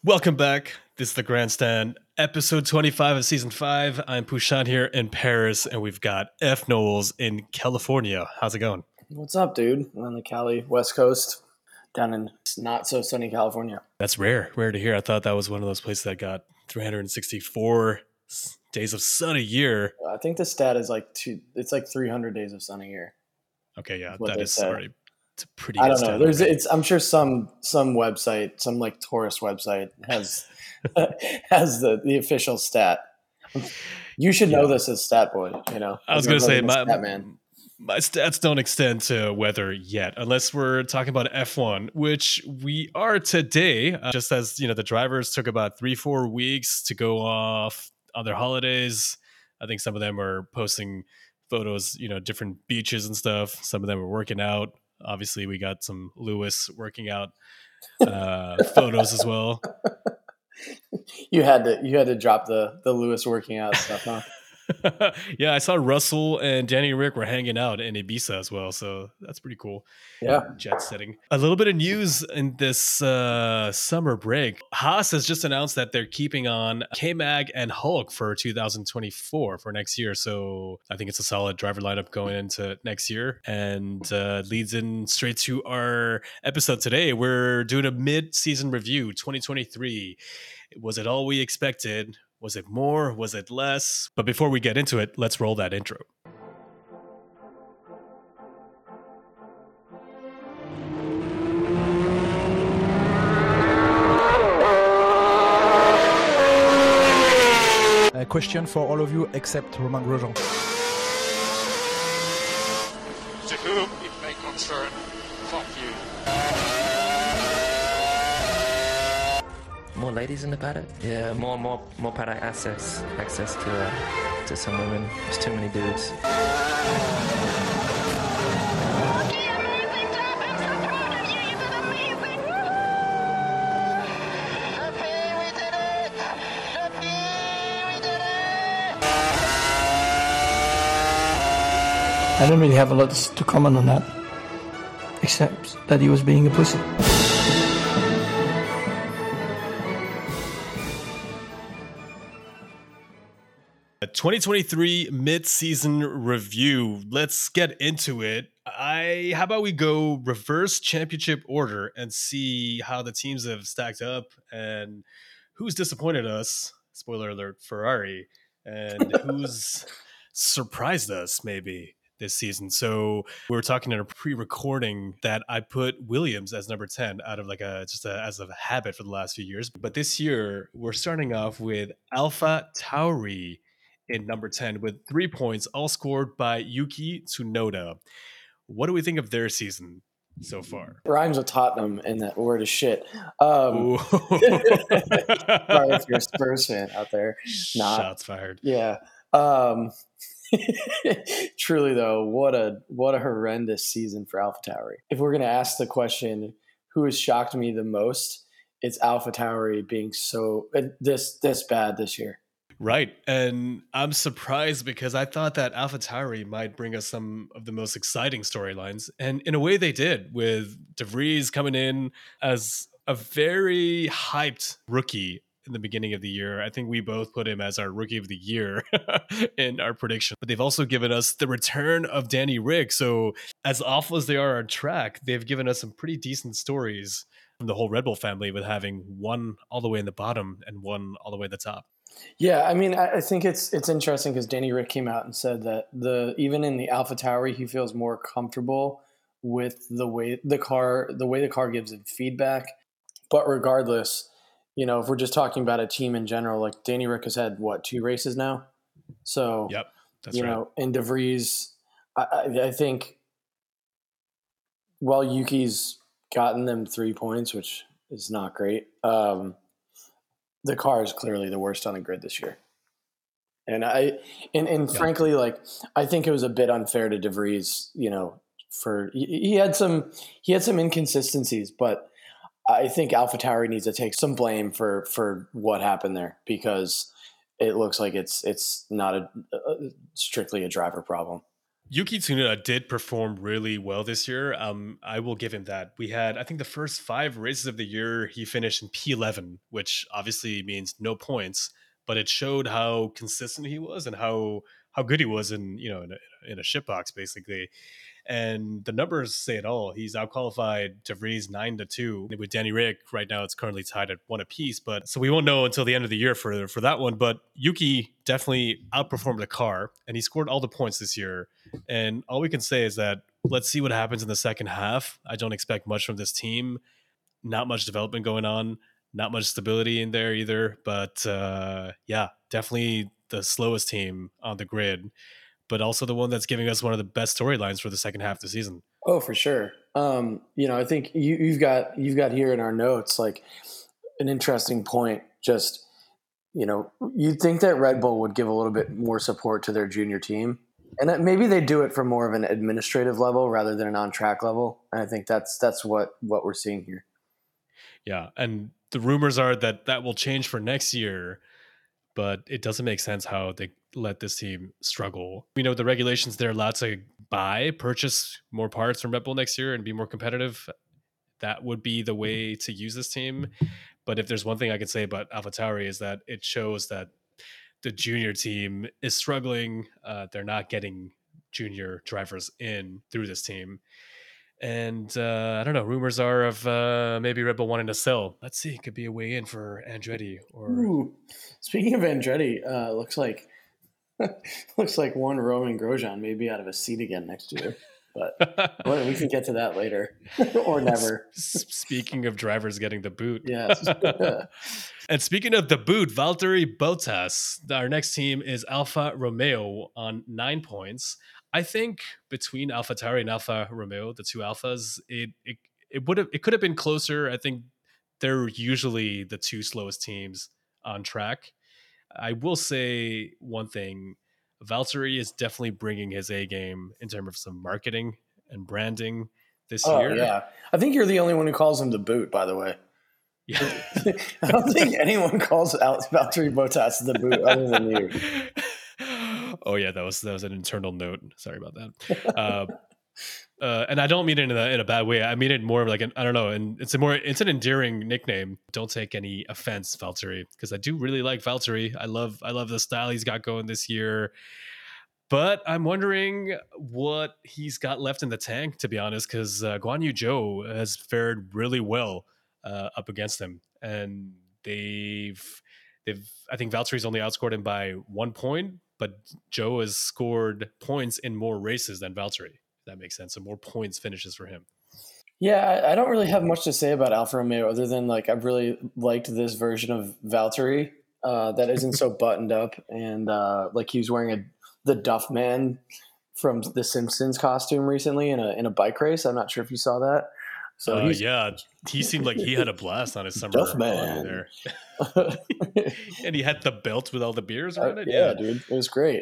Welcome back. This is the Grandstand, episode 25 of season 5. I'm Pushan here in Paris, and we've got F. Knowles in California. How's it going? What's up, dude? I'm on the Cali West Coast, down in not so sunny California. That's rare to hear. I thought that was one of those places that got 364 days of sun a year. I think the stat is it's like 300 days of sun a year. Okay, yeah, that is already it's a pretty. I don't know. I'm sure some website, some like tourist website has has the official stat. You should know this as stat boy. You know, I was going to say my stats don't extend to weather yet, unless we're talking about F1, which we are today. Just as the drivers took about 3-4 weeks to go off on their holidays. I think some of them are posting photos, different beaches and stuff. Some of them are working out. Obviously, we got some Lewis working out photos as well. You had to drop the Lewis working out stuff, huh? Yeah, I saw Russell and Danny Rick were hanging out in Ibiza as well, so that's pretty cool. Yeah, jet setting. A little bit of news in this summer break. Haas has just announced that they're keeping on K-Mag and Hulk for 2024 for next year. So I think it's a solid driver lineup going into next year, and leads in straight to our episode today. We're doing a mid-season review, 2023. Was it all we expected? Was it more? Was it less? But before we get into it, let's roll that intro. A question for all of you except Romain Grosjean. To whom it may concern, fuck you. More ladies in the paddock? Yeah, more paddock access to some women. There's too many dudes. Okay, amazing job! I'm so proud of you! You did amazing! Happy we did it! Happy we did it! I don't really have a lot to comment on that, except that he was being a pussy. 2023 mid-season review. Let's get into it. How about we go reverse championship order and see how the teams have stacked up and who's disappointed us, spoiler alert, Ferrari, and who's surprised us maybe this season. So we were talking in a pre-recording that I put Williams as number 10 out of as a habit for the last few years. But this year we're starting off with Alpha Tauri in number 10 with 3 points, all scored by Yuki Tsunoda. What do we think of their season so far? Rhymes with Tottenham, and that word is shit. Sorry if you're a Spurs fan out there. Shots fired. Yeah. Truly though, what a horrendous season for AlphaTauri. If we're gonna ask the question, who has shocked me the most, it's AlphaTauri being so this bad this year. Right. And I'm surprised because I thought that AlphaTauri might bring us some of the most exciting storylines. And in a way they did, with De Vries coming in as a very hyped rookie in the beginning of the year. I think we both put him as our rookie of the year in our prediction. But they've also given us the return of Danny Rick. So as awful as they are on track, they've given us some pretty decent stories from the whole Red Bull family, with having one all the way in the bottom and one all the way at the top. Yeah, I mean, I think it's interesting because Danny Rick came out and said that even in the AlphaTauri, he feels more comfortable with the way the car gives him feedback. But regardless, if we're just talking about a team in general, like Danny Rick has had 2 races now, so yep, that's right. And De Vries, I think, Yuki's gotten them 3 points, which is not great. The car is clearly the worst on the grid this year. And frankly, I think it was a bit unfair to De Vries, for he had some inconsistencies, but I think AlphaTauri needs to take some blame for what happened there, because it looks like it's not strictly a driver problem. Yuki Tsunoda did perform really well this year. I will give him that. We had, I think, the first 5 races of the year, he finished in P11, which obviously means no points, but it showed how consistent he was and how good he was in in a shit box basically. And the numbers say it all. He's outqualified De Vries 9-2. With Danny Rick right now, it's currently tied at 1 apiece. But so we won't know until the end of the year for that one. But Yuki definitely outperformed the car, and he scored all the points this year. And all we can say is that let's see what happens in the second half. I don't expect much from this team. Not much development going on. Not much stability in there either. But yeah, definitely the slowest team on the grid, but also the one that's giving us one of the best storylines for the second half of the season. Oh, for sure. I think you've got here in our notes like an interesting point. Just you'd think that Red Bull would give a little bit more support to their junior team, and that maybe they do it from more of an administrative level rather than an on-track level. And I think that's what we're seeing here. Yeah, and the rumors are that will change for next year, but it doesn't make sense how they let this team struggle. We know the regulations, they're allowed to purchase more parts from Red Bull next year and be more competitive. That would be the way to use this team. But if there's one thing I could say about AlphaTauri is that it shows that the junior team is struggling. They're not getting junior drivers in through this team. And I don't know. Rumors are of maybe Red Bull wanting to sell. Let's see. It could be a way in for Andretti. Or Ooh. Speaking of Andretti, looks like one Roman Grosjean may be out of a seat again next year. But we can get to that later, or never. Speaking of drivers getting the boot, yes. And speaking of the boot, Valtteri Bottas. Our next team is Alfa Romeo on 9 points. I think between AlphaTauri and Alfa Romeo, the two Alphas, it could have been closer. I think they're usually the two slowest teams on track. I will say one thing: Valtteri is definitely bringing his A game in terms of some marketing and branding this year. Yeah, I think you're the only one who calls him the boot. By the way, yeah, I don't think anyone calls Valtteri Bottas the boot other than you. Oh yeah, that was an internal note. Sorry about that. And I don't mean it in a bad way. I mean it more of like I don't know, and it's an endearing nickname. Don't take any offense, Valtteri, because I do really like Valtteri. I love the style he's got going this year. But I'm wondering what he's got left in the tank, to be honest, because Guan Yu Zhou has fared really well up against him, and they've. I think Valtteri's only outscored him by 1 point, but Zhou has scored points in more races than Valtteri. If that makes sense. So more points finishes for him. Yeah, I don't really have much to say about Alfa Romeo other than like I've really liked this version of Valtteri that isn't so buttoned up, and like he was wearing the Duff Man from the Simpsons costume recently in a bike race. I'm not sure if you saw that. So yeah, he seemed like he had a blast on his summer Duff Man there. And he had the belt with all the beers around it. Yeah, dude, it was great.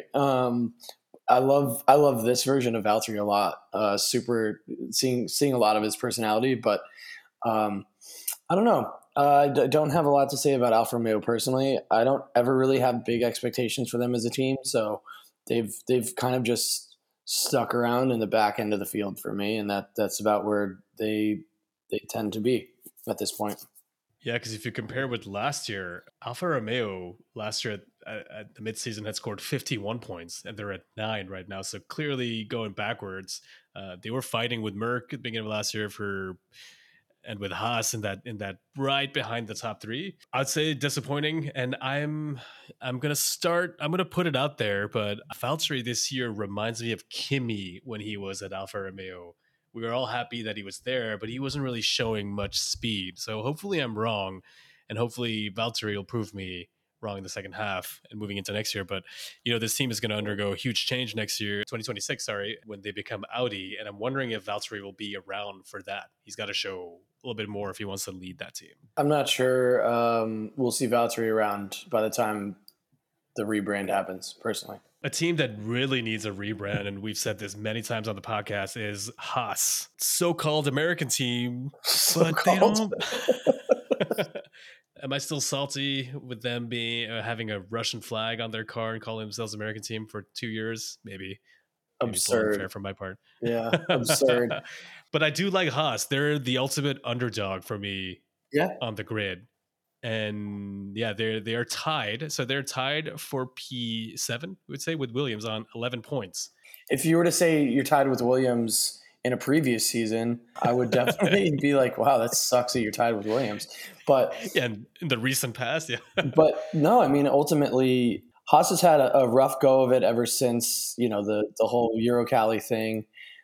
I love this version of Valtteri a lot. Super seeing a lot of his personality, but I don't know. I don't have a lot to say about Alfa Romeo personally. I don't ever really have big expectations for them as a team, so they've kind of just stuck around in the back end of the field for me, and that's about where they tend to be at this point. Yeah, because if you compare with last year, Alfa Romeo last year at the midseason had scored 51 points, and they're at 9 right now. So clearly going backwards. They were fighting with Merck at the beginning of last year and with Haas in that right behind the top 3. I'd say disappointing, and I'm gonna put it out there, but Valtteri this year reminds me of Kimi when he was at Alfa Romeo. We were all happy that he was there, but he wasn't really showing much speed. So hopefully I'm wrong, and hopefully Valtteri will prove me wrong in the second half and moving into next year. But this team is going to undergo a huge change next year, 2026, when they become Audi, and I'm wondering if Valtteri will be around for that. He's got to show a little bit more if he wants to lead that team. I'm not sure we'll see Valtteri around by the time the rebrand happens, personally. A team that really needs a rebrand, and we've said this many times on the podcast, is Haas. So-called American team, but they don't... Am I still salty with them being having a Russian flag on their car and calling themselves American team for 2 years? Maybe. Maybe it's a little Absurd. unfair from my part. Yeah, absurd. But I do like Haas. They're the ultimate underdog for me Yeah. on the grid. And yeah, they are tied. So they're tied for P7, we would say, with Williams on 11 points. If you were to say you're tied with Williams in a previous season, I would definitely be like, wow, that sucks that you're tied with Williams. But Yeah, in the recent past, yeah. but no, I mean, ultimately, Haas has had a rough go of it ever since, the whole Eurocali thing.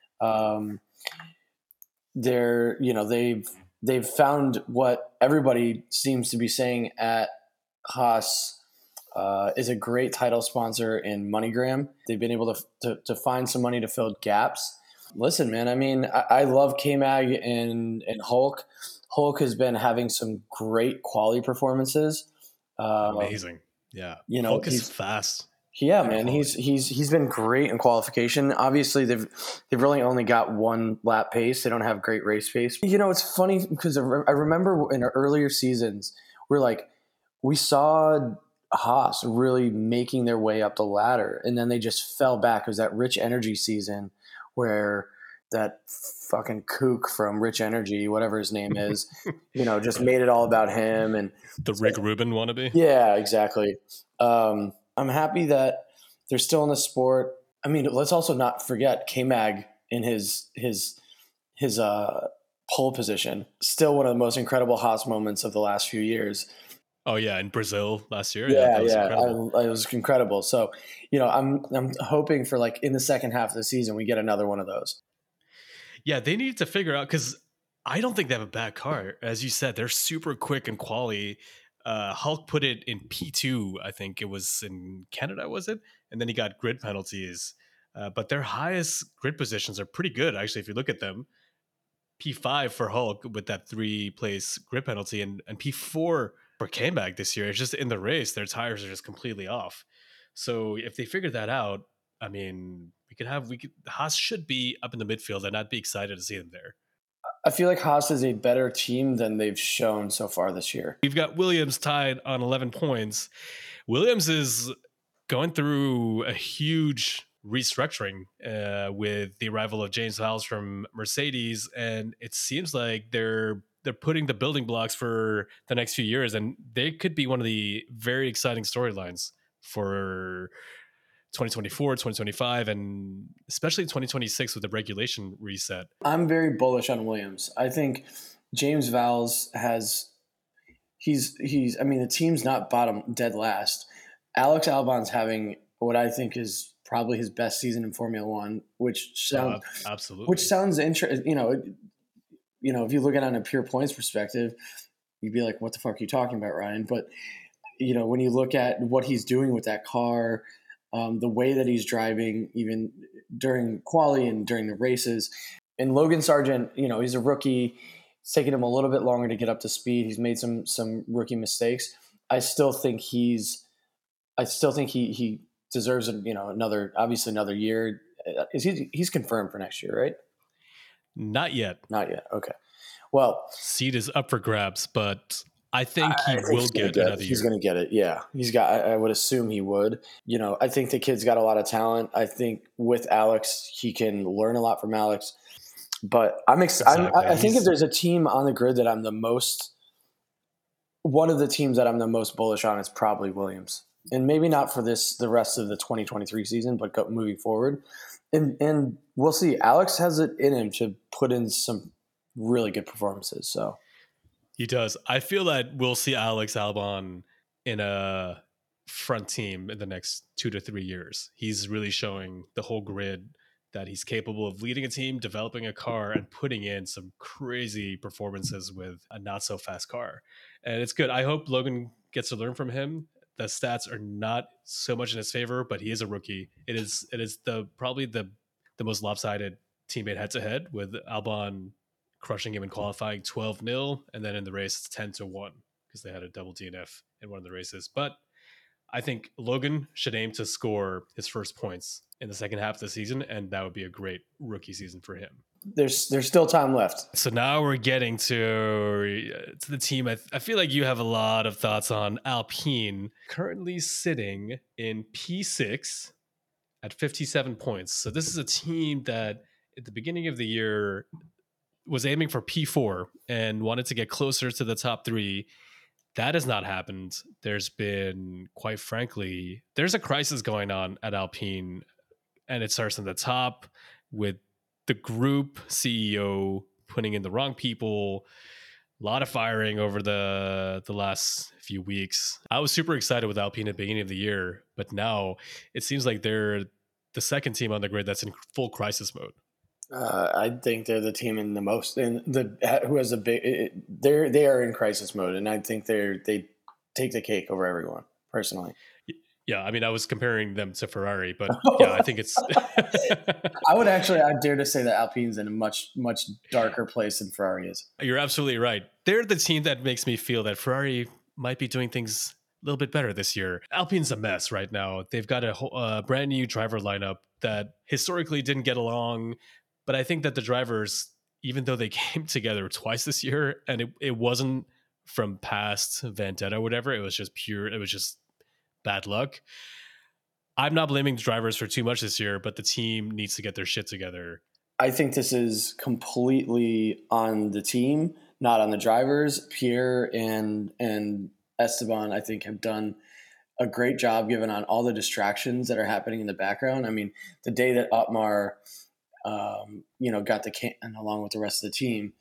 They've found what everybody seems to be saying at Haas is a great title sponsor in MoneyGram. They've been able to find some money to fill gaps. Listen, man, I mean, I love K-Mag and Hulk. Hulk has been having some great quality performances. Amazing. Yeah. Hulk is fast. Yeah, man, he's been great in qualification. Obviously, they've really only got one lap pace. They don't have great race pace. It's funny because I remember in earlier seasons, we saw Haas really making their way up the ladder, and then they just fell back. It was that Rich Energy season where that fucking kook from Rich Energy, whatever his name is, just made it all about him and the Rick Rubin wannabe. Yeah, exactly. I'm happy that they're still in the sport. I mean, let's also not forget K-Mag in his pole position. Still one of the most incredible Haas moments of the last few years. Oh yeah, in Brazil last year. Yeah, it was incredible. So, I'm hoping for in the second half of the season we get another one of those. Yeah, they need to figure out, because I don't think they have a bad car. As you said, they're super quick and quality. Hulk put it in P2, I think it was in Canada, was it? And then he got grid penalties. But their highest grid positions are pretty good, actually, if you look at them. P5 for Hulk with that 3-place grid penalty, and P4 for K-Mag this year. It's just in the race, their tires are just completely off. So if they figure that out, I mean, Haas should be up in the midfield, and I'd be excited to see them there. I feel like Haas is a better team than they've shown so far this year. We've got Williams tied on 11 points. Williams is going through a huge restructuring with the arrival of James Vowles from Mercedes, and it seems like they're putting the building blocks for the next few years, and they could be one of the very exciting storylines for 2024, 2025, and especially 2026 with the regulation reset. I'm very bullish on Williams. I think James Vowles the team's not dead last. Alex Albon's having what I think is probably his best season in Formula One, which sounds absolutely. Which sounds interesting. If you look at it on a pure points perspective, you'd be like, "What the fuck are you talking about, Ryan?" But when you look at what he's doing with that car, the way that he's driving, even during quali and during the races, and Logan Sargent, he's a rookie. It's taken him a little bit longer to get up to speed. He's made some rookie mistakes. I still think he deserves another year. He's confirmed for next year, right? Not yet. Okay. Well, seat is up for grabs, but I think he will get another year. He's going to get it. Yeah, I would assume he would. I think the kid's got a lot of talent. I think with Alex, he can learn a lot from Alex. But exactly. I think if there's a team on the grid that one of the teams that I'm the most bullish on is probably Williams. And maybe not for the rest of the 2023 season, but moving forward. And we'll see. Alex has it in him to put in some really good performances. So he does. I feel that we'll see Alex Albon in a front team in the next 2 to 3 years. He's really showing the whole grid that he's capable of leading a team, developing a car, and putting in some crazy performances with a not so fast car. And it's good. I hope Logan gets to learn from him. The stats are not so much in his favor, but he is a rookie. It is probably the most lopsided teammate head to head, with Albon crushing him in qualifying 12-0, and then in the race it's 10-1 because they had a double DNF in one of the races. But I think Logan should aim to score his first points in the second half of the season, and that would be a great rookie season for him. There's still time left. So now we're getting to the team. I feel like you have a lot of thoughts on Alpine, currently sitting in P6 at 57 points. So this is a team that at the beginning of the year was aiming for P4 and wanted to get closer to the top 3. That has not happened. There's been, quite frankly, there's a crisis going on at Alpine, and it starts in the top with the group CEO putting in the wrong people. A lot of firing over the last few weeks. I was super excited with Alpine at the beginning of the year, but now it seems like they're the second team on the grid that's in full crisis mode. I think they're the team in the most who has a big. They are in crisis mode, and I think they take the cake over everyone personally. Yeah, I mean, I was comparing them to Ferrari, but yeah, I think it's. I dare to say that Alpine's in a much darker place than Ferrari is. You're absolutely right. They're the team that makes me feel that Ferrari might be doing things a little bit better this year. Alpine's a mess right now. They've got a brand new driver lineup that historically didn't get along. But I think that the drivers, even though they came together twice this year, and it wasn't from past vendetta or whatever, it was just bad luck. I'm not blaming the drivers for too much this year, but the team needs to get their shit together. I think this is completely on the team, not on the drivers. Pierre and Esteban, I think, have done a great job given on all the distractions that are happening in the background. I mean, the day that Otmar got the can along with the rest of the team,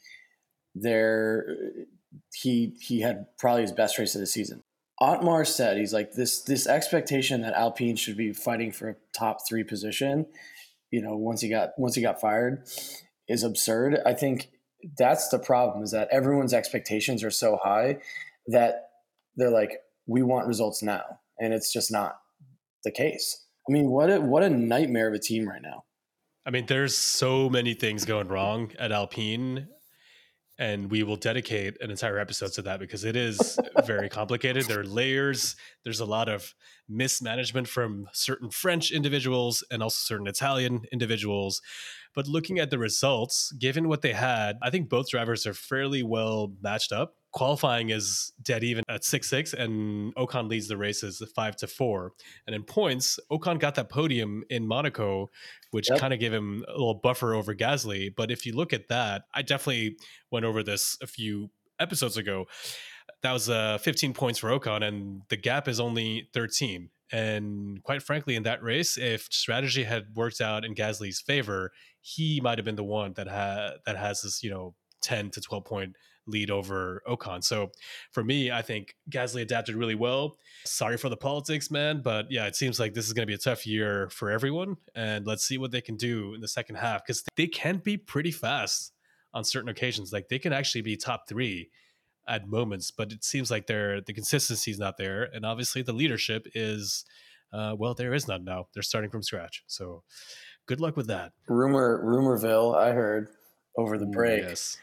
he had probably his best race of the season. Otmar said, he's like, this expectation that Alpine should be fighting for a top 3 position, once he got fired, is absurd. I think that's the problem, is that everyone's expectations are so high that they're like, we want results now. And it's just not the case. I mean, what a nightmare of a team right now. I mean, there's so many things going wrong at Alpine, and we will dedicate an entire episode to that because it is very complicated. There are layers. There's a lot of mismanagement from certain French individuals and also certain Italian individuals. But looking at the results, given what they had, I think both drivers are fairly well matched up. Qualifying is dead even at 6-6, and Ocon leads the races 5-4. And in points, Ocon got that podium in Monaco, which kind of gave him a little buffer over Gasly. But if you look at that, I definitely went over this a few episodes ago. That was 15 points for Ocon, and the gap is only 13. And quite frankly, in that race, if strategy had worked out in Gasly's favor, he might have been the one that has this 10 to 12 point lead over Ocon. So for me, I think Gasly adapted really well. Sorry for the politics, man, but yeah, it seems like this is going to be a tough year for everyone. And let's see what they can do in the second half, because they can be pretty fast on certain occasions. Like they can actually be top 3 at moments, but it seems like the consistency is not there. And obviously the leadership is, there is none now. They're starting from scratch. So good luck with that. Rumorville, I heard over the break, yes.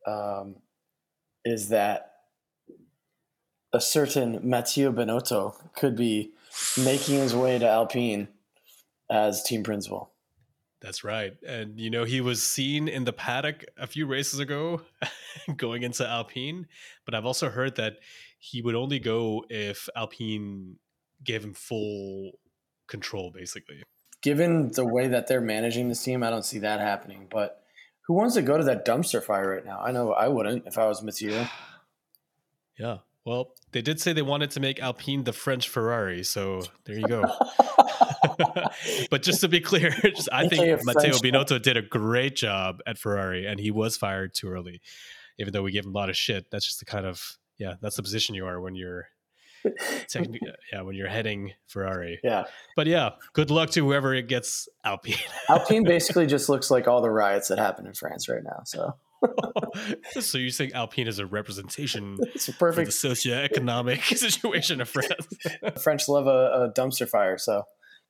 Is that a certain Matteo Binotto could be making his way to Alpine as team principal. That's right. And, he was seen in the paddock a few races ago going into Alpine. But I've also heard that he would only go if Alpine gave him full control, basically. Given the way that they're managing this team, I don't see that happening. But who wants to go to that dumpster fire right now? I know I wouldn't if I was Mathieu. Yeah. Well, they did say they wanted to make Alpine the French Ferrari. So there you go. But just to be clear, I think Matteo Binotto did a great job at Ferrari, and he was fired too early, even though we gave him a lot of shit. That's just the kind of, that's the position you are when you're when you're heading Ferrari. Yeah. But yeah, good luck to whoever gets Alpine. Alpine basically just looks like all the riots that happen in France right now. So So you're saying Alpine is a representation it's a perfect for the socioeconomic situation of France. French love a dumpster fire, so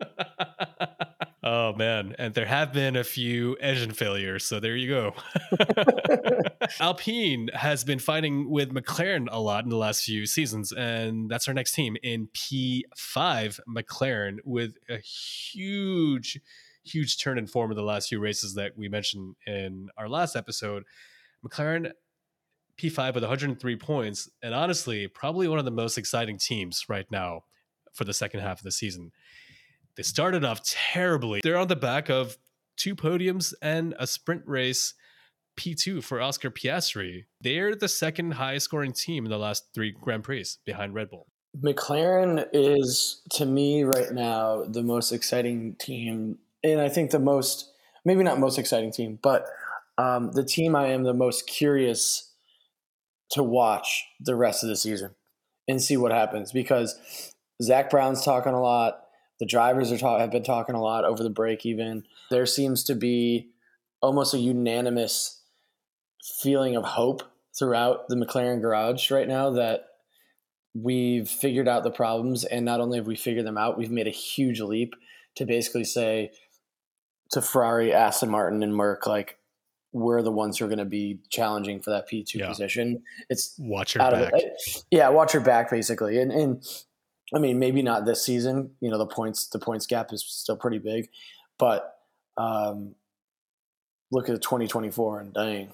Oh man, and there have been a few engine failures, so there you go. Alpine has been fighting with McLaren a lot in the last few seasons, and that's our next team in P5. McLaren with a huge turn in form in the last few races that we mentioned in our last episode. McLaren P5 with 103 points, and honestly, probably one of the most exciting teams right now for the second half of the season. They started off terribly. They're on the back of 2 podiums and a sprint race P2 for Oscar Piastri. They're the second highest scoring team in the last 3 Grand Prix behind Red Bull. McLaren is, to me right now, the most exciting team. And I think the most, maybe not most exciting team, but the team I am the most curious to watch the rest of the season and see what happens, because Zach Brown's talking a lot. The drivers have been talking a lot over the break even. There seems to be almost a unanimous feeling of hope throughout the McLaren garage right now that we've figured out the problems. And not only have we figured them out, we've made a huge leap to basically say to Ferrari, Aston Martin, and Merc, like, we're the ones who are going to be challenging for that P2 position. It's watch your back. Watch your back, basically. And I mean, maybe not this season. You know, the points gap is still pretty big, but look at 2024 and dang,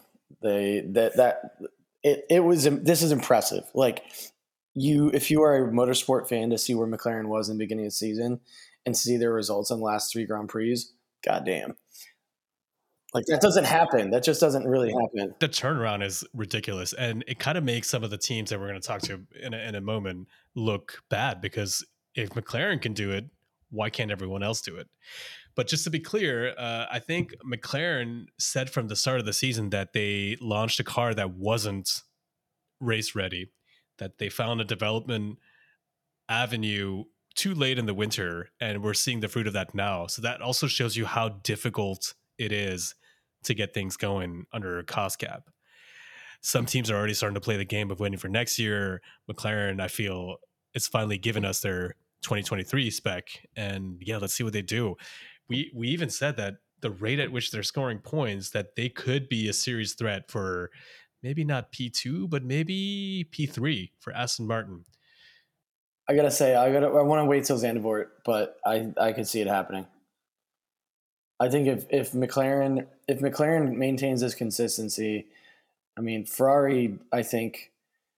this is impressive. Like, if you are a motorsport fan, to see where McLaren was in the beginning of the season and see their results in the last 3 Grand Prix, goddamn. Like, that doesn't happen. That just doesn't really happen. The turnaround is ridiculous. And it kind of makes some of the teams that we're going to talk to in a moment look bad, because if McLaren can do it, why can't everyone else do it? But just to be clear, I think McLaren said from the start of the season that they launched a car that wasn't race ready, that they found a development avenue too late in the winter, and we're seeing the fruit of that now. So that also shows you how difficult it is to get things going under a cost cap. Some teams are already starting to play the game of waiting for next year. McLaren, I feel, it's finally given us their 2023 spec, and yeah, let's see what they do. We even said that the rate at which they're scoring points, that they could be a serious threat for maybe not P2, but maybe P3 for Aston Martin. I gotta say, I want to wait till Zandvoort, but I could see it happening. I think if McLaren maintains this consistency, I mean, Ferrari, I think,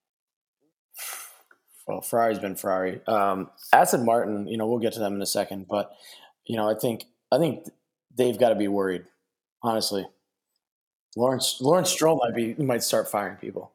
well, Ferrari's been Ferrari. Aston Martin, you know, we'll get to them in a second, but you know, I think they've got to be worried, honestly. Lawrence Stroll might start firing people.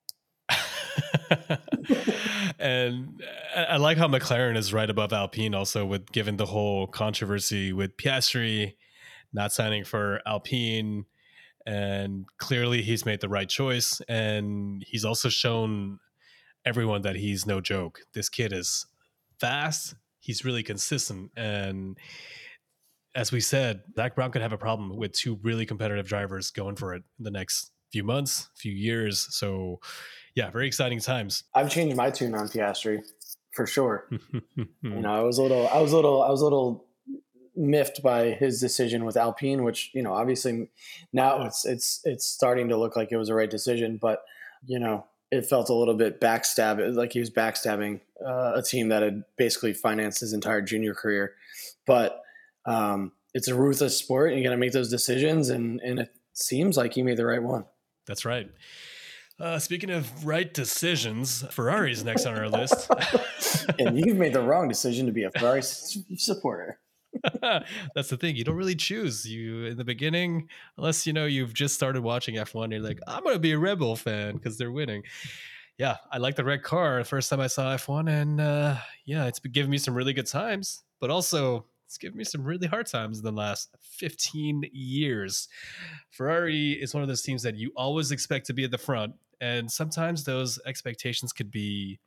And I like how McLaren is right above Alpine also, with given the whole controversy with Piastri not signing for Alpine, and clearly he's made the right choice, and he's also shown everyone that he's no joke. This kid is fast, he's really consistent, and as we said, Zach Brown could have a problem with 2 really competitive drivers going for it in the next few months, few years. So yeah, very exciting times. I've changed my tune on Piastri for sure. You know, I was a little miffed by his decision with Alpine, which, you know, obviously now it's starting to look like it was the right decision, but you know, it felt a little bit like he was backstabbing a team that had basically financed his entire junior career. But it's a ruthless sport, and you got to make those decisions, and it seems like he made the right one. That's right. Speaking of right decisions, Ferrari's next on our list. And you've made the wrong decision to be a Ferrari supporter. That's the thing. You don't really choose. You in the beginning, unless you know you've just started watching F1, you're like, I'm gonna be a Red Bull fan because they're winning. Yeah, I like the red car. The first time I saw F1, and yeah, it's been giving me some really good times, but also it's given me some really hard times in the last 15 years. Ferrari is one of those teams that you always expect to be at the front, and sometimes those expectations could be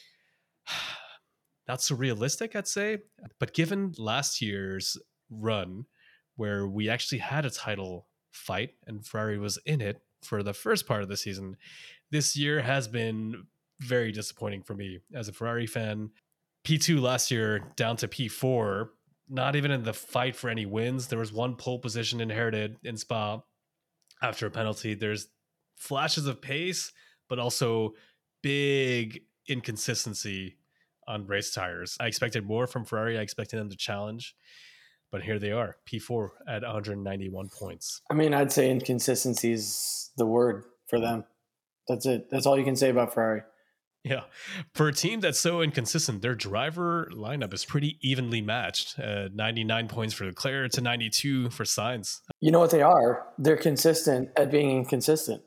not so realistic, I'd say. But given last year's run, where we actually had a title fight and Ferrari was in it for the first part of the season, this year has been very disappointing for me as a Ferrari fan. P2 last year down to P4, not even in the fight for any wins. There was 1 pole position inherited in Spa after a penalty. There's flashes of pace, but also big inconsistency on race tires. I expected more from Ferrari. I expected them to challenge, but here they are, P4 at 191 points. I mean, I'd say inconsistency is the word for them. That's it. That's all you can say about Ferrari. Yeah. For a team that's so inconsistent, their driver lineup is pretty evenly matched. 99 points for Leclerc to 92 for Sainz. You know what they are? They're consistent at being inconsistent.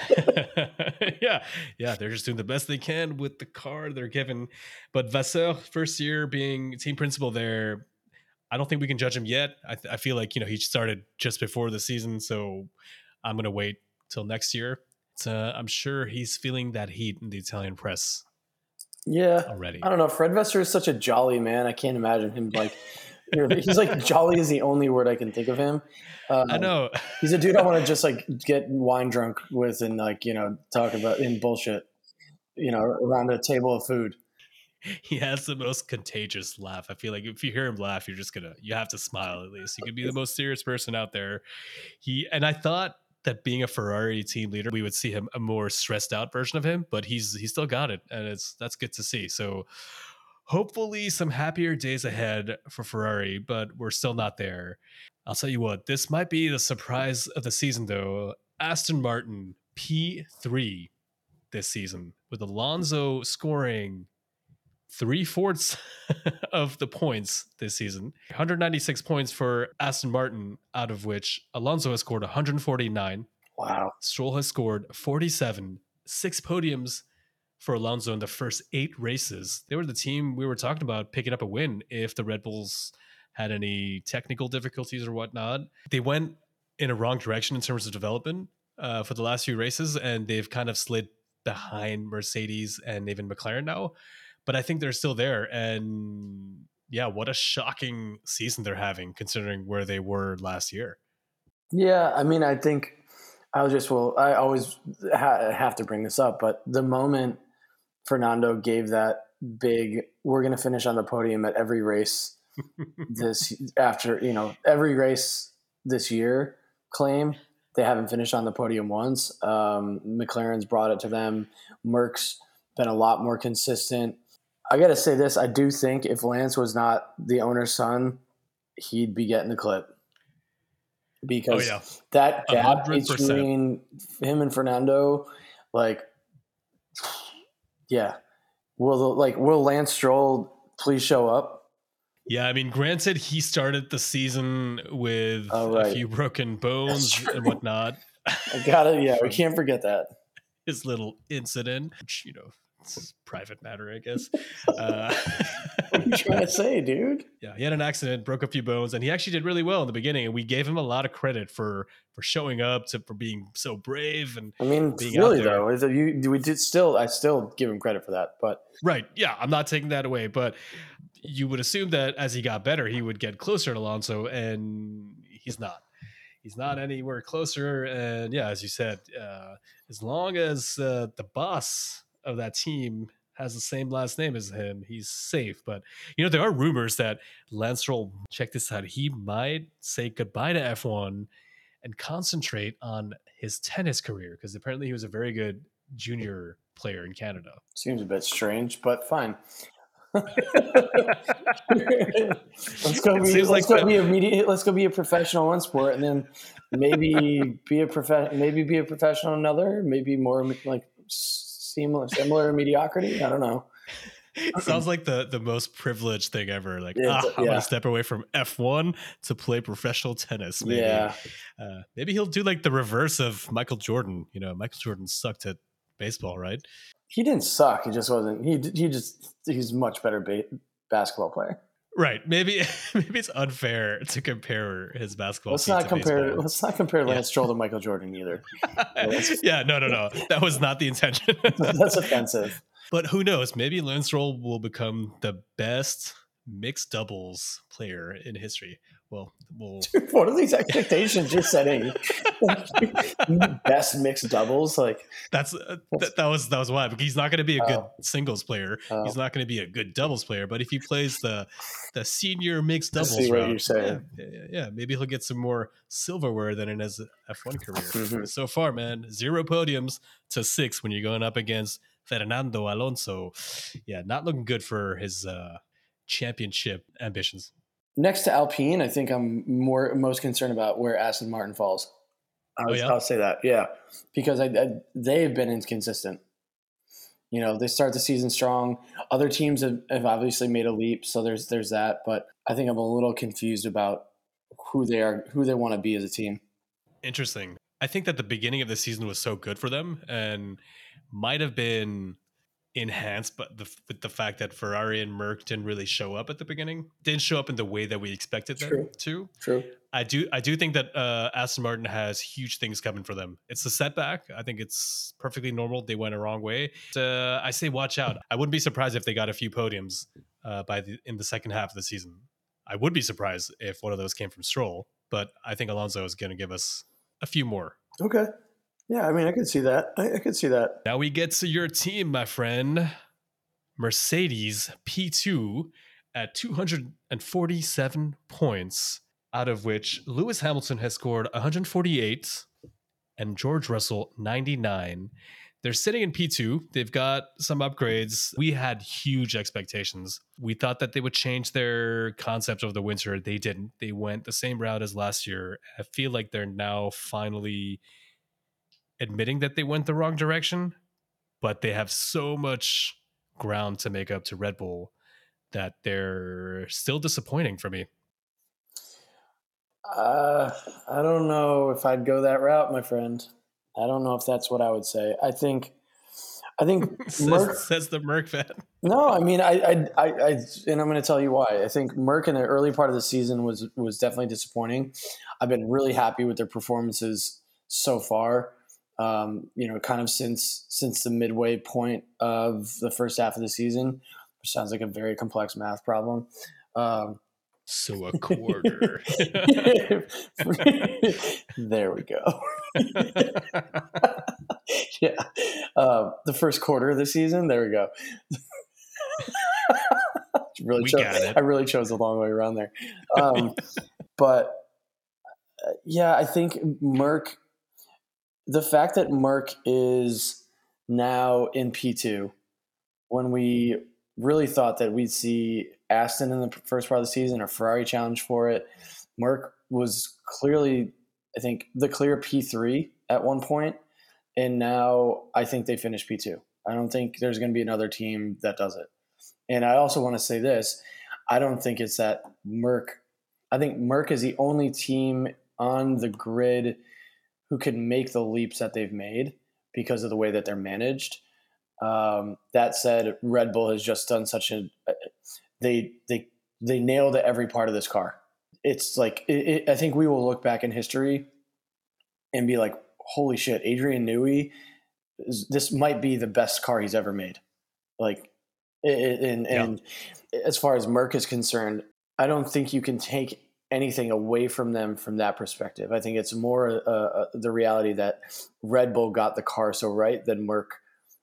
Yeah. Yeah. They're just doing the best they can with the car they're given. But Vasseur, first year being team principal there, I don't think we can judge him yet. I feel like, he started just before the season. So I'm going to wait till next year. I'm sure he's feeling that heat in the Italian press. Yeah, already. I don't know. Fred Vesser is such a jolly man. I can't imagine him he's like jolly is the only word I can think of him. I know. He's a dude I want to just like get wine drunk with and talk about in bullshit, around a table of food. He has the most contagious laugh. I feel like if you hear him laugh, you have to smile at least. He could be the most serious person out there. And I thought that being a Ferrari team leader, we would see him a more stressed out version of him, but he's still got it, and that's good to see. So hopefully some happier days ahead for Ferrari, but we're still not there. I'll tell you what, this might be the surprise of the season though. Aston Martin P3 this season, with Alonso scoring 3/4 of the points this season. 196 points for Aston Martin, out of which Alonso has scored 149. Wow. Stroll has scored 47. 6 podiums for Alonso in the first 8 races. They were the team we were talking about picking up a win if the Red Bulls had any technical difficulties or whatnot. They went in a wrong direction in terms of development for the last few races, and they've kind of slid behind Mercedes and even McLaren now. But I think they're still there. And yeah, what a shocking season they're having considering where they were last year. Yeah, I mean, I think I always have to bring this up, but the moment Fernando gave that big, we're going to finish on the podium at every race every race this year claim, they haven't finished on the podium once. McLaren's brought it to them. Merck's been a lot more consistent. I got to say this. I do think if Lance was not the owner's son, he'd be getting the clip. Because that gap 100%. Between him and Fernando, will Lance Stroll please show up? Yeah, I mean, granted, he started the season with a few broken bones and whatnot. I got it. Yeah, we can't forget that. His little incident, which, it's a private matter, I guess. What are you trying to say, dude? Yeah, he had an accident, broke a few bones, and he actually did really well in the beginning. And we gave him a lot of credit for showing up, for being so brave. And I mean, being really though, I still give him credit for that. But right, yeah, I'm not taking that away. But you would assume that as he got better, he would get closer to Alonso, and he's not. He's not anywhere closer. And yeah, as you said, as long as the boss of that team has the same last name as him, he's safe. But there are rumors that Lance Stroll, check this out, he might say goodbye to F1 and concentrate on his tennis career, because apparently he was a very good junior player in Canada. Seems a bit strange, but fine. Let's go be a professional in one sport, and then maybe be a professional in another. Maybe more like similar mediocrity. I don't know. It sounds like the most privileged thing ever. I'm gonna step away from F1 to play professional tennis. Maybe. Yeah. Maybe he'll do like the reverse of Michael Jordan. Michael Jordan sucked at baseball, right? He didn't suck. He just wasn't. He's a much better basketball player. Right. Maybe it's unfair to compare his basketball. Let's not compare Lance Stroll to Michael Jordan either. Yeah. No. That was not the intention. That's offensive. But who knows? Maybe Lance Stroll will become the best mixed doubles player in history. Well, dude, what are these expectations you're setting? Best mixed doubles, that was why. Because he's not going to be a good singles player. He's not going to be a good doubles player. But if he plays the senior mixed doubles round, yeah, maybe he'll get some more silverware than in his F1 career. Mm-hmm. So far, man, 0 podiums to 6 when you're going up against Fernando Alonso. Yeah, not looking good for his championship ambitions. Next to Alpine, I think I'm most concerned about where Aston Martin falls. I'll say that, yeah, because they've been inconsistent. They start the season strong. Other teams have obviously made a leap, so there's that. But I think I'm a little confused about who they want to be as a team. Interesting. I think that the beginning of the season was so good for them and might have been enhanced, but with the fact that Ferrari and Merc didn't really show up at the beginning, didn't show up in the way that we expected them to. True. I do think that Aston Martin has huge things coming for them. It's a setback. I think it's perfectly normal. They went a wrong way. I say watch out. I wouldn't be surprised if they got a few podiums in the second half of the season. I would be surprised if one of those came from Stroll, but I think Alonso is going to give us a few more. Okay. Yeah, I mean, I could see that. I could see that. Now we get to your team, my friend. Mercedes P2 at 247 points, out of which Lewis Hamilton has scored 148 and George Russell 99. They're sitting in P2. They've got some upgrades. We had huge expectations. We thought that they would change their concept over the winter. They didn't. They went the same route as last year. I feel like they're now finally admitting that they went the wrong direction, but they have so much ground to make up to Red Bull that they're still disappointing for me. I don't know if I'd go that route, my friend. I don't know if that's what I would say. I think says the Merc fan. No, I mean, I and I'm going to tell you why. I think Merc in the early part of the season was definitely disappointing. I've been really happy with their performances so far. Kind of since the midway point of the first half of the season, which sounds like a very complex math problem. So a quarter. There we go. Yeah. The first quarter of the season. There we go. I really chose a long way around there. But yeah, I think Merc, the fact that Merc is now in P2, when we really thought that we'd see Aston in the first part of the season or Ferrari challenge for it, Merc was clearly, I think, the clear P3 at one point, and now I think they finished P2. I don't think there's going to be another team that does it. And I also want to say this. I don't think it's that Merc. I think Merc is the only team on the grid who can make the leaps that they've made because of the way that they're managed. That said, Red Bull has just done such a they nailed every part of this car. It's like I think we will look back in history and be like, holy shit, Adrian Newey, this might be the best car he's ever made. Like, and as far as Merc is concerned, I don't think you can take anything away from them from that perspective. I think it's more the reality that Red Bull got the car so right that Merc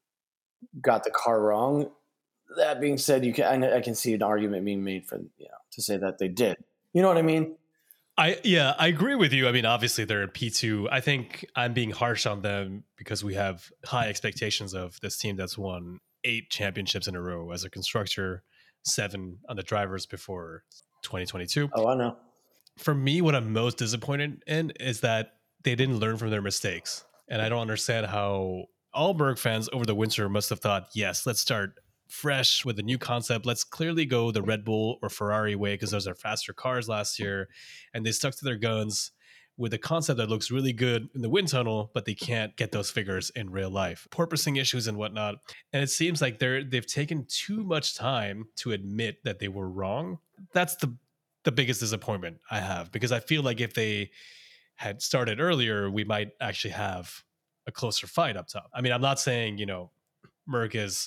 got the car wrong. That being said, I can see an argument being made for to say that they did. You know what I mean? I agree with you. I mean, obviously they're in P2. I think I'm being harsh on them because we have high expectations of this team that's won 8 championships in a row as a constructor, 7 on the drivers before 2022. Oh, I know. For me, what I'm most disappointed in is that they didn't learn from their mistakes. And I don't understand how all Merc fans over the winter must have thought, yes, let's start fresh with a new concept. Let's clearly go the Red Bull or Ferrari way because those are faster cars last year. And they stuck to their guns with a concept that looks really good in the wind tunnel, but they can't get those figures in real life. Porpoising issues and whatnot. And it seems like they've taken too much time to admit that they were wrong. That's the biggest disappointment I have, because I feel like if they had started earlier, we might actually have a closer fight up top. I mean, I'm not saying, Merc is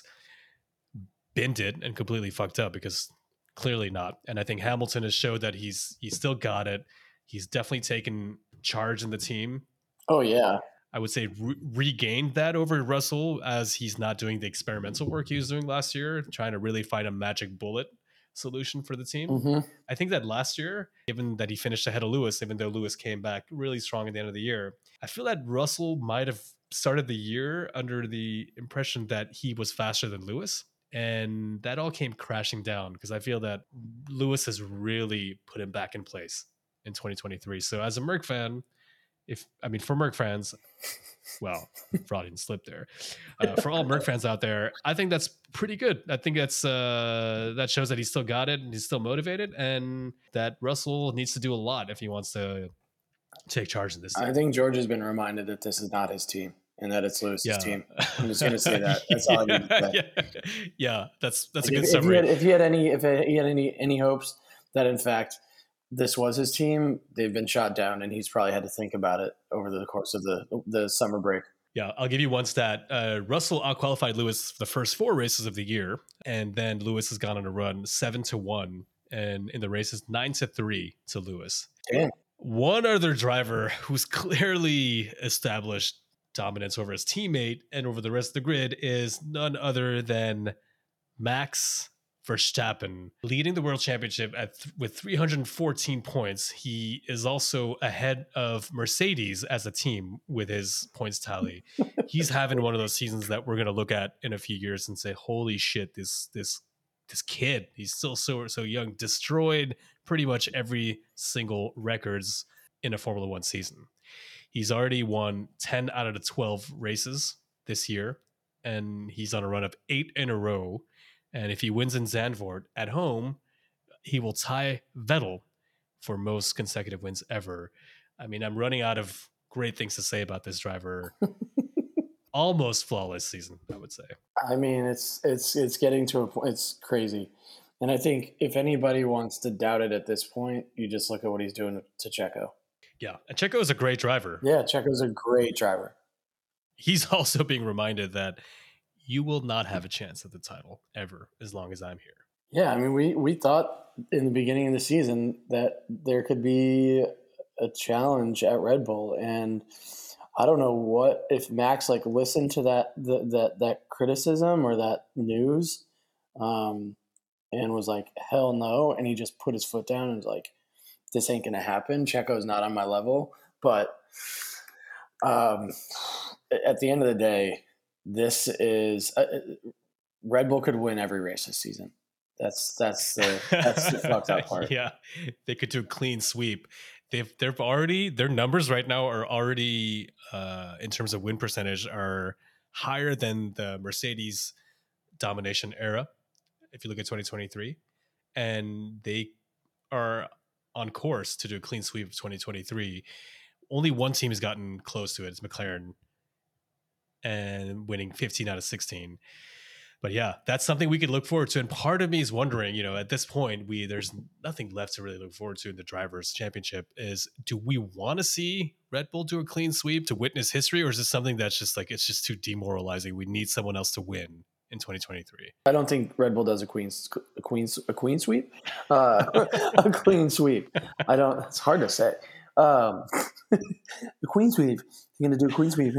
binned it and completely fucked up, because clearly not. And I think Hamilton has showed that he's still got it. He's definitely taken charge in the team. Oh yeah. I would say regained that over Russell, as he's not doing the experimental work he was doing last year, trying to really find a magic bullet solution for the team. Mm-hmm. I think that last year, given that he finished ahead of Lewis, even though Lewis came back really strong at the end of the year, I feel that Russell might have started the year under the impression that he was faster than Lewis. And that all came crashing down because I feel that Lewis has really put him back in place in 2023. So as a Merc fan, for Merc fans, well, fraudulent slip there. For all Merc fans out there, I think that's pretty good. I think that shows that he's still got it and he's still motivated, and that Russell needs to do a lot if he wants to take charge of this team. I think George has been reminded that this is not his team and that it's Lewis's Yeah. team. I'm just going to say that. That's all I need to say. Yeah, that's a Like, good summary. If he had any hopes that in fact this was his team, they've been shot down, and he's probably had to think about it over the course of the summer break. Yeah, I'll give you one stat. Russell outqualified Lewis for the first 4 races of the year, and then Lewis has gone on a run 7-1, and in the races 9-3 to Lewis. Damn. One other driver who's clearly established dominance over his teammate and over the rest of the grid is none other than Max Verstappen, leading the World Championship with 314 points. He is also ahead of Mercedes as a team with his points tally. He's having one of those seasons that we're going to look at in a few years and say, "Holy shit, this kid! He's still so young." Destroyed pretty much every single records in a Formula One season. He's already won 10 out of the 12 races this year, and he's on a run of 8 in a row. And if he wins in Zandvoort at home, he will tie Vettel for most consecutive wins ever. I mean, I'm running out of great things to say about this driver. Almost flawless season, I would say. I mean, it's getting to a point. It's crazy. And I think if anybody wants to doubt it at this point, you just look at what he's doing to Checo. Yeah, and Checo is a great driver. Yeah, Checo's a great driver. He's also being reminded that you will not have a chance at the title ever as long as I'm here. Yeah, I mean, we thought in the beginning of the season that there could be a challenge at Red Bull, and I don't know what if Max listened to that criticism or that news, and was like, hell no, and he just put his foot down and was like, this ain't gonna happen. Checo's not on my level, but at the end of the day, this is Red Bull could win every race this season. That's the fucked up part. Yeah, they could do a clean sweep. They've already, their numbers right now are already in terms of win percentage are higher than the Mercedes domination era. If you look at 2023, and they are on course to do a clean sweep of 2023. Only one team has gotten close to it. It's McLaren, and winning 15 out of 16. But yeah, that's something we could look forward to. And part of me is wondering, at this point, there's nothing left to really look forward to in the Drivers' Championship. Do we want to see Red Bull do a clean sweep to witness history, or is this something that's just it's just too demoralizing? We need someone else to win in 2023. I don't think Red Bull does a clean sweep. A clean sweep. I don't. It's hard to say. The queen sweep. You're gonna do a queen sweep.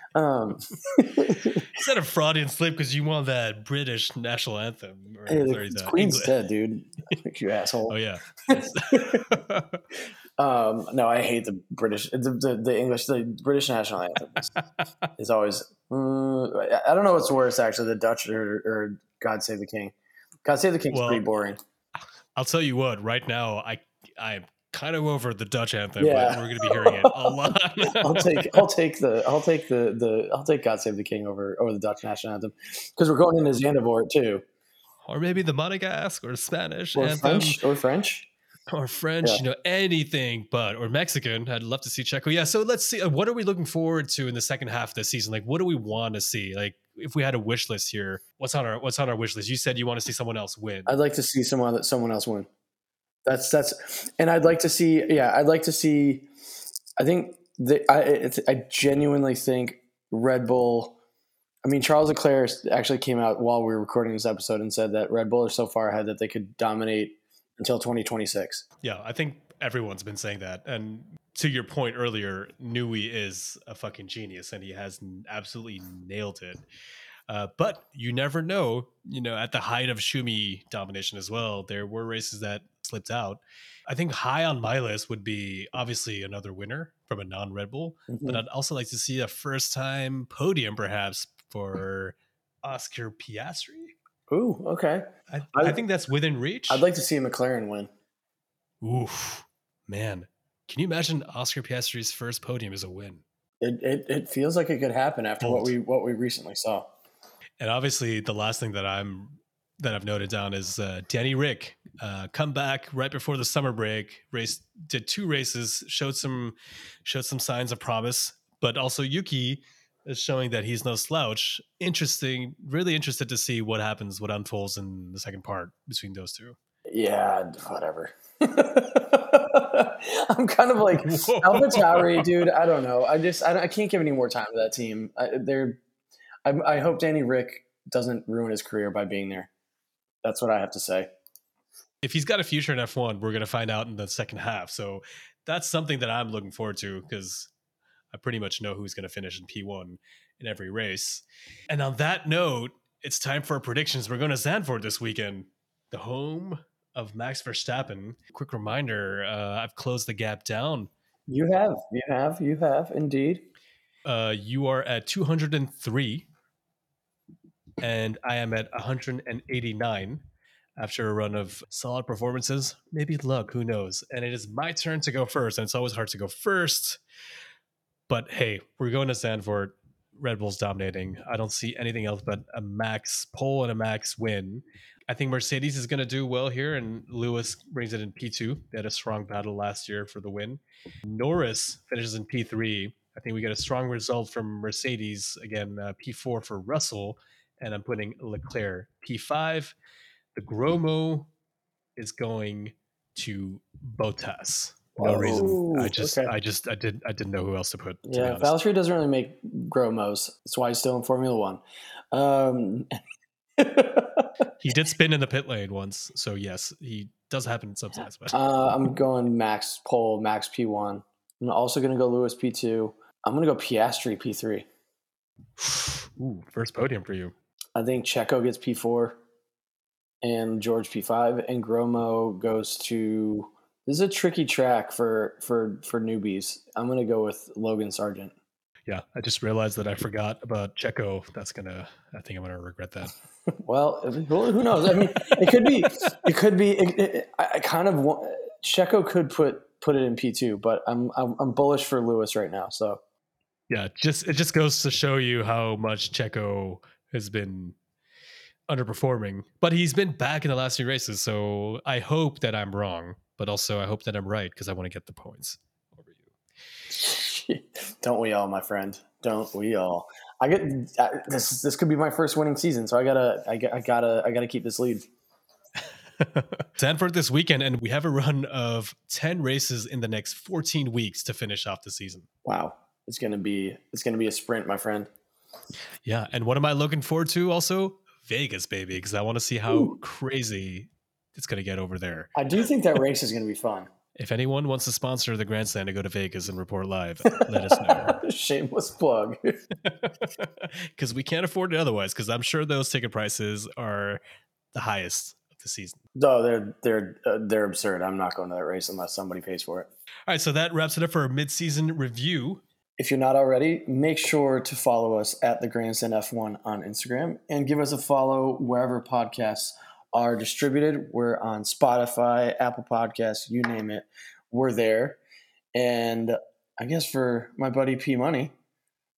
Is that a fraudulent slip because you want that British national anthem? Or, hey, sorry, the Queen's English. dead, dude. You asshole. Oh yeah. No, I hate the British. The English. The British national anthem is always. I don't know what's worse, actually, the Dutch or God Save the King. God Save the King's pretty boring. I'll tell you what. Right now, I'm kind of over the Dutch anthem, Yeah. but we're going to be hearing it a lot. I'll take God Save the King over the Dutch national anthem because we're going into Zandvoort too, or maybe the Monegasque or Spanish or anthem. French. Or French, anything but, or Mexican. I'd love to see Checo. Yeah, so let's see. What are we looking forward to in the second half of the season? What do we want to see? If we had a wish list here, what's on our wish list? You said you want to see someone else win. I'd like to see someone else win. And I'd like to see. Yeah, I'd like to see. I think I genuinely think Red Bull. I mean, Charles Leclerc actually came out while we were recording this episode and said that Red Bull are so far ahead that they could dominate until 2026. Yeah, I think everyone's been saying that. And to your point earlier, Newey is a fucking genius and he has absolutely nailed it. But you never know, at the height of Schumi domination as well, there were races that slipped out. I think high on my list would be obviously another winner from a non-Red Bull, but I'd also like to see a first-time podium perhaps for Oscar Piastri. Ooh, okay. I think that's within reach. I'd like to see a McLaren win. Oof, man. Can you imagine Oscar Piastri's first podium is a win? It feels like it could happen after Bold. what we recently saw. And obviously, the last thing that I've noted down is Danny Rick come back right before the summer break. Did 2 races, showed some signs of promise, but also Yuki is showing that he's no slouch. Interesting, really interested to see what unfolds in the second part between those two. Yeah, whatever. I'm kind of like AlphaTauri, dude. I don't know. I can't give any more time to that team. I hope Danny Rick doesn't ruin his career by being there. That's what I have to say. If he's got a future in F1, we're going to find out in the second half. So that's something that I'm looking forward to because I pretty much know who's going to finish in P1 in every race. And on that note, it's time for our predictions. We're going to Zandvoort this weekend, the home of Max Verstappen. Quick reminder, I've closed the gap down. You have indeed. You are at 203 and I am at 189 after a run of solid performances, maybe luck, who knows. And it is my turn to go first, and it's always hard to go first. But hey, we're going to Zandvoort. Red Bull's dominating. I don't see anything else but a max pole and a max win. I think Mercedes is going to do well here, and Lewis brings it in P2. They had a strong battle last year for the win. Norris finishes in P3. I think we get a strong result from Mercedes. Again, P4 for Russell, and I'm putting Leclerc P5. The Gromo is going to Bottas. No reason. I didn't know who else to put. Yeah, Valtteri doesn't really make Gromos. That's why he's still in Formula One. He did spin in the pit lane once, so yes, he does happen sometimes. I'm going Max pole, Max P1. I'm also going to go Lewis P2. I'm going to go Piastri P3. Ooh, first podium for you. I think Checo gets P4 and George P5, and Gromo goes to. This is a tricky track for newbies. I'm going to go with Logan Sargent. Yeah, I just realized that I forgot about Checo. I think I'm going to regret that. Well, who knows? I mean, it could be. I kind of want Checo could put it in P2, but I'm bullish for Lewis right now. So yeah, it just goes to show you how much Checo has been underperforming, but he's been back in the last few races. So I hope that I'm wrong, but also I hope that I'm right because I want to get the points over you. Don't we all, my friend? Don't we all? This could be my first winning season, so I gotta keep this lead. Zandvoort this weekend, and we have a run of 10 races in the next 14 weeks to finish off the season. Wow, it's gonna be a sprint, my friend. Yeah, and what am I looking forward to? Also, Vegas, baby, because I want to see how crazy it's gonna get over there. I do think that race is gonna be fun. If anyone wants to sponsor the Grandstand to go to Vegas and report live, let us know. Shameless plug. Because we can't afford it otherwise, because I'm sure those ticket prices are the highest of the season. No, they're absurd. I'm not going to that race unless somebody pays for it. All right, so that wraps it up for our mid-season review. If you're not already, make sure to follow us at the Grandstand F1 on Instagram and give us a follow wherever podcasts are distributed. We're on Spotify, Apple Podcasts, you name it. We're there. And I guess for my buddy P Money,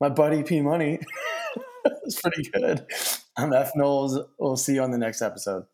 it's pretty good. I'm F Knowles. We'll see you on the next episode.